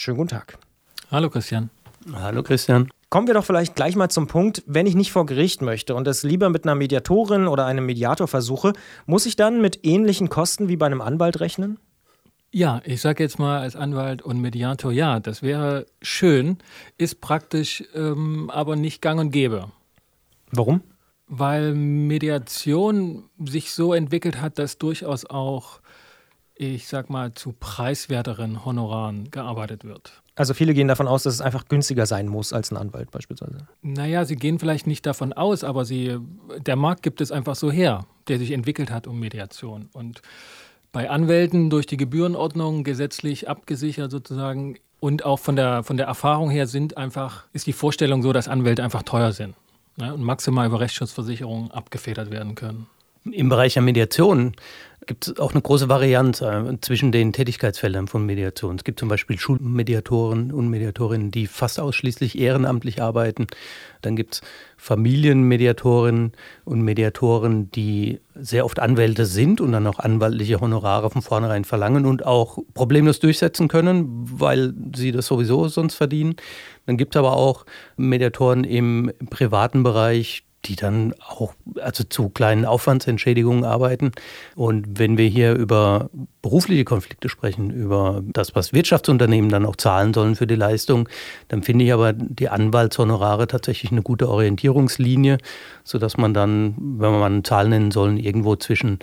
Schönen guten Tag. Hallo Christian. Hallo Christian. Kommen wir doch vielleicht gleich mal zum Punkt, wenn ich nicht vor Gericht möchte und es lieber mit einer Mediatorin oder einem Mediator versuche, muss ich dann mit ähnlichen Kosten wie bei einem Anwalt rechnen? Ja, ich sage jetzt mal als Anwalt und Mediator, ja, das wäre schön, ist praktisch aber nicht gang und gäbe. Warum? Weil Mediation sich so entwickelt hat, dass durchaus auch, ich sag mal, zu preiswerteren Honoraren gearbeitet wird. Also viele gehen davon aus, dass es einfach günstiger sein muss als ein Anwalt beispielsweise. Naja, sie gehen vielleicht nicht davon aus, aber der Markt gibt es einfach so her, der sich entwickelt hat um Mediation. Und bei Anwälten durch die Gebührenordnung gesetzlich abgesichert sozusagen und auch von der Erfahrung her ist die Vorstellung so, dass Anwälte einfach teuer sind, ne, und maximal über Rechtsschutzversicherungen abgefedert werden können. Im Bereich der Mediation gibt es auch eine große Varianz zwischen den Tätigkeitsfeldern von Mediation. Es gibt zum Beispiel Schulmediatoren und Mediatorinnen, die fast ausschließlich ehrenamtlich arbeiten. Dann gibt es Familienmediatorinnen und Mediatoren, die sehr oft Anwälte sind und dann auch anwaltliche Honorare von vornherein verlangen und auch problemlos durchsetzen können, weil sie das sowieso sonst verdienen. Dann gibt es aber auch Mediatoren im privaten Bereich, die dann auch zu kleinen Aufwandsentschädigungen arbeiten. Und wenn wir hier über berufliche Konflikte sprechen, über das, was Wirtschaftsunternehmen dann auch zahlen sollen für die Leistung, dann finde ich aber die Anwaltshonorare tatsächlich eine gute Orientierungslinie, sodass man dann, wenn man mal eine Zahl nennen soll, irgendwo zwischen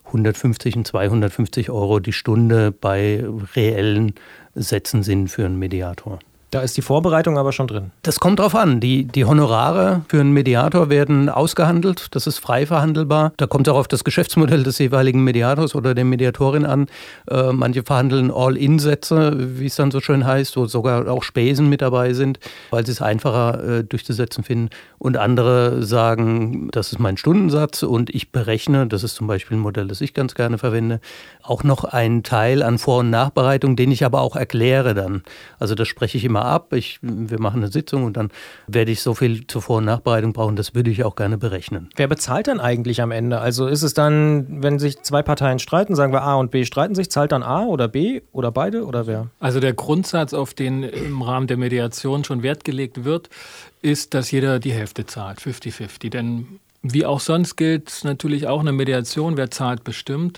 150 und 250 Euro die Stunde bei reellen Sätzen sind für einen Mediator. Da ist die Vorbereitung aber schon drin. Das kommt drauf an. Die Honorare für einen Mediator werden ausgehandelt. Das ist frei verhandelbar. Da kommt es auch auf das Geschäftsmodell des jeweiligen Mediators oder der Mediatorin an. Manche verhandeln All-In-Sätze, wie es dann so schön heißt, wo sogar auch Spesen mit dabei sind, weil sie es einfacher durchzusetzen finden. Und andere sagen, das ist mein Stundensatz und ich berechne, das ist zum Beispiel ein Modell, das ich ganz gerne verwende, auch noch einen Teil an Vor- und Nachbereitung, den ich aber auch erkläre dann. Also das spreche ich immer ab. Wir machen eine Sitzung und dann werde ich so viel zur Vor- und Nachbereitung brauchen. Das würde ich auch gerne berechnen. Wer bezahlt dann eigentlich am Ende? Also ist es dann, wenn sich zwei Parteien streiten, sagen wir A und B streiten sich, zahlt dann A oder B oder beide oder wer? Also der Grundsatz, auf den im Rahmen der Mediation schon Wert gelegt wird, ist, dass jeder die Hälfte zahlt, 50-50. Denn wie auch sonst gilt natürlich auch eine Mediation, wer zahlt, bestimmt.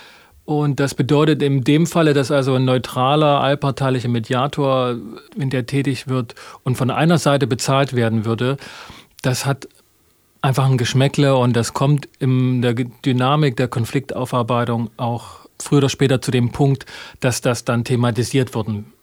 Und das bedeutet in dem Falle, dass also ein neutraler, allparteilicher Mediator, wenn der tätig wird und von einer Seite bezahlt werden würde, das hat einfach ein Geschmäckle und das kommt in der Dynamik der Konfliktaufarbeitung auch früher oder später zu dem Punkt, dass das dann thematisiert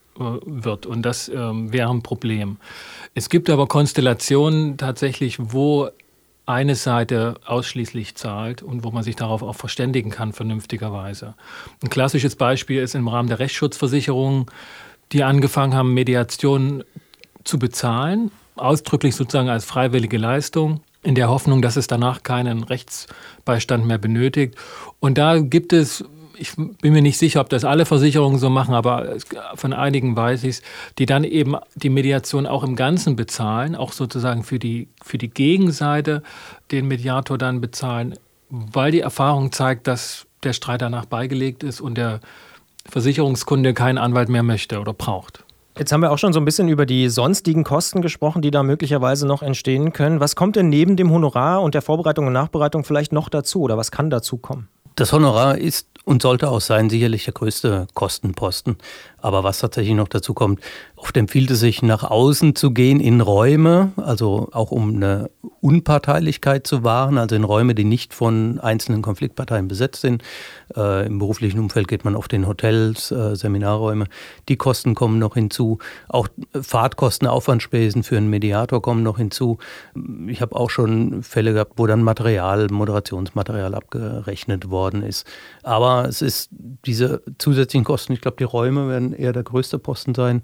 wird. Und das wäre ein Problem. Es gibt aber Konstellationen tatsächlich, wo eine Seite ausschließlich zahlt und wo man sich darauf auch verständigen kann, vernünftigerweise. Ein klassisches Beispiel ist im Rahmen der Rechtsschutzversicherungen, die angefangen haben, Mediation zu bezahlen, ausdrücklich sozusagen als freiwillige Leistung, in der Hoffnung, dass es danach keinen Rechtsbeistand mehr benötigt. Und da gibt es, ich bin mir nicht sicher, ob das alle Versicherungen so machen, aber von einigen weiß ich es, die dann eben die Mediation auch im Ganzen bezahlen, auch sozusagen für die Gegenseite den Mediator dann bezahlen, weil die Erfahrung zeigt, dass der Streit danach beigelegt ist und der Versicherungskunde keinen Anwalt mehr möchte oder braucht. Jetzt haben wir auch schon so ein bisschen über die sonstigen Kosten gesprochen, die da möglicherweise noch entstehen können. Was kommt denn neben dem Honorar und der Vorbereitung und Nachbereitung vielleicht noch dazu oder was kann dazu kommen? Das Honorar ist und sollte auch sein sicherlich der größte Kostenposten. Aber was tatsächlich noch dazu kommt, oft empfiehlt es sich, nach außen zu gehen in Räume, also auch um eine Unparteilichkeit zu wahren, also in Räume, die nicht von einzelnen Konfliktparteien besetzt sind. Im beruflichen Umfeld geht man oft in Hotels, Seminarräume. Die Kosten kommen noch hinzu. Auch Fahrtkosten, Aufwandspesen für einen Mediator kommen noch hinzu. Ich habe auch schon Fälle gehabt, wo dann Moderationsmaterial abgerechnet worden ist. Aber es ist diese zusätzlichen Kosten, ich glaube, die Räume werden eher der größte Posten sein.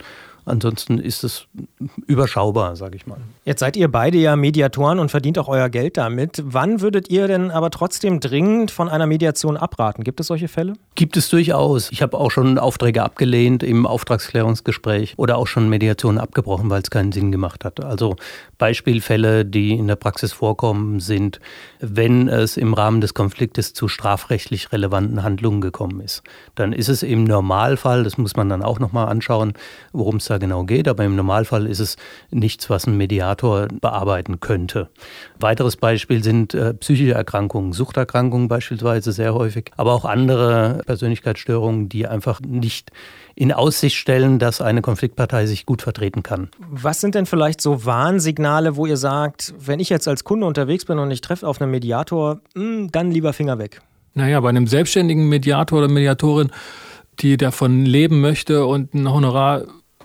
Ansonsten ist es überschaubar, sage ich mal. Jetzt seid ihr beide ja Mediatoren und verdient auch euer Geld damit. Wann würdet ihr denn aber trotzdem dringend von einer Mediation abraten? Gibt es solche Fälle? Gibt es durchaus. Ich habe auch schon Aufträge abgelehnt im Auftragsklärungsgespräch oder auch schon Mediationen abgebrochen, weil es keinen Sinn gemacht hat. Also Beispielfälle, die in der Praxis vorkommen, sind, wenn es im Rahmen des Konfliktes zu strafrechtlich relevanten Handlungen gekommen ist. Dann ist es im Normalfall, das muss man dann auch nochmal anschauen, worum es da genau geht, aber im Normalfall ist es nichts, was ein Mediator bearbeiten könnte. Weiteres Beispiel sind psychische Erkrankungen, Suchterkrankungen beispielsweise sehr häufig, aber auch andere Persönlichkeitsstörungen, die einfach nicht in Aussicht stellen, dass eine Konfliktpartei sich gut vertreten kann. Was sind denn vielleicht so Warnsignale, wo ihr sagt, wenn ich jetzt als Kunde unterwegs bin und ich treffe auf einen Mediator, dann lieber Finger weg? Naja, bei einem selbstständigen Mediator oder Mediatorin, die davon leben möchte und ein Honorar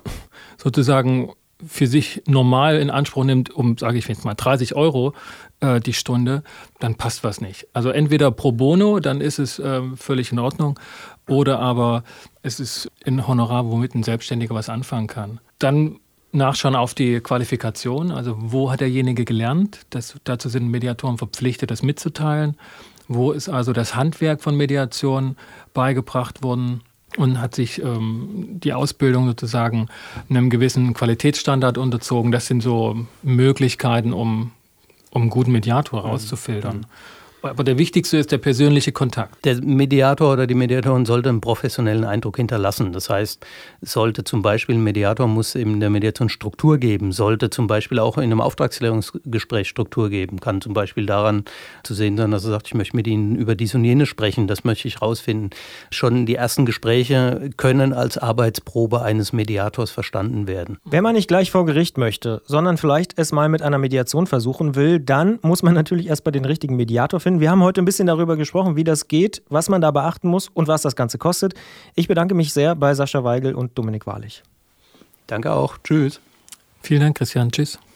sozusagen für sich normal in Anspruch nimmt, sage ich jetzt mal, 30 € die Stunde, dann passt was nicht. Also entweder pro bono, dann ist es völlig in Ordnung, oder aber es ist ein Honorar, womit ein Selbstständiger was anfangen kann. Dann nachschauen auf die Qualifikation, also wo hat derjenige gelernt? Dazu sind Mediatoren verpflichtet, das mitzuteilen. Wo ist also das Handwerk von Mediation beigebracht worden? Und hat sich die Ausbildung sozusagen einem gewissen Qualitätsstandard unterzogen. Das sind so Möglichkeiten, um einen guten Mediator rauszufiltern. Aber der wichtigste ist der persönliche Kontakt. Der Mediator oder die Mediatorin sollte einen professionellen Eindruck hinterlassen. Das heißt, sollte zum Beispiel ein Mediator muss in der Mediation Struktur geben, sollte zum Beispiel auch in einem Auftragsklärungsgespräch Struktur geben, kann zum Beispiel daran zu sehen sein, dass er sagt, ich möchte mit Ihnen über dies und jenes sprechen, das möchte ich rausfinden. Schon die ersten Gespräche können als Arbeitsprobe eines Mediators verstanden werden. Wenn man nicht gleich vor Gericht möchte, sondern vielleicht es mal mit einer Mediation versuchen will, dann muss man natürlich erst bei den richtigen Mediator finden. Wir haben heute ein bisschen darüber gesprochen, wie das geht, was man da beachten muss und was das Ganze kostet. Ich bedanke mich sehr bei Sascha Weigel und Dominik Wahrlich. Danke auch. Tschüss. Vielen Dank, Christian. Tschüss.